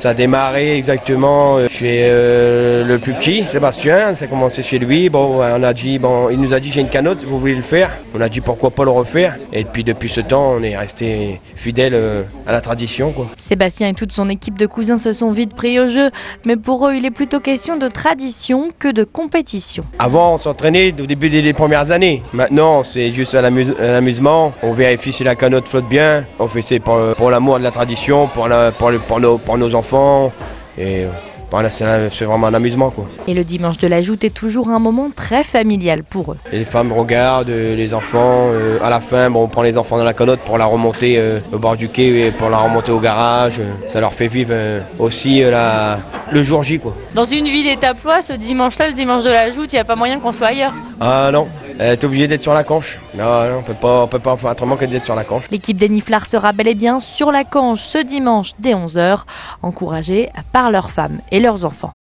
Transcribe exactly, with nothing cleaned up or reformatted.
Ça a démarré exactement chez euh, le plus petit, Sébastien. Ça a commencé chez lui. Bon, on a dit, bon, il nous a dit j'ai une canotte, vous voulez le faire? On a dit pourquoi pas le refaire. Et puis depuis ce temps, on est resté fidèle euh, à la tradition, quoi. Sébastien et toute son équipe de cousins se sont vite pris au jeu, mais pour eux, il est plutôt question de tradition que de compétition. Avant, on s'entraînait au début des premières années. Maintenant, c'est juste à l'amuse- à l'amusement. On vérifie si la canotte flotte bien. On fait ça pour, pour l'amour de la tradition, pour, la, pour, le, pour, nos, pour nos enfants. Et voilà, c'est, c'est vraiment un amusement, quoi. Et le dimanche de la joute est toujours un moment très familial pour eux. Et les femmes regardent, euh, les enfants. Euh, à la fin, bon, on prend les enfants dans la canotte pour la remonter euh, au bord du quai, et pour la remonter au garage. Ça leur fait vivre euh, aussi euh, la, le jour J, quoi. Dans une vie d'étaplois, ce dimanche-là, le dimanche de la joute, il n'y a pas moyen qu'on soit ailleurs. Ah non, euh, t'es obligé d'être sur la canche. Non, non, on peut pas, on peut pas faire autrement que d'être sur la canche. L'équipe des Niflards sera bel et bien sur la canche ce dimanche dès onze heures, encouragée par leurs femmes et leurs enfants.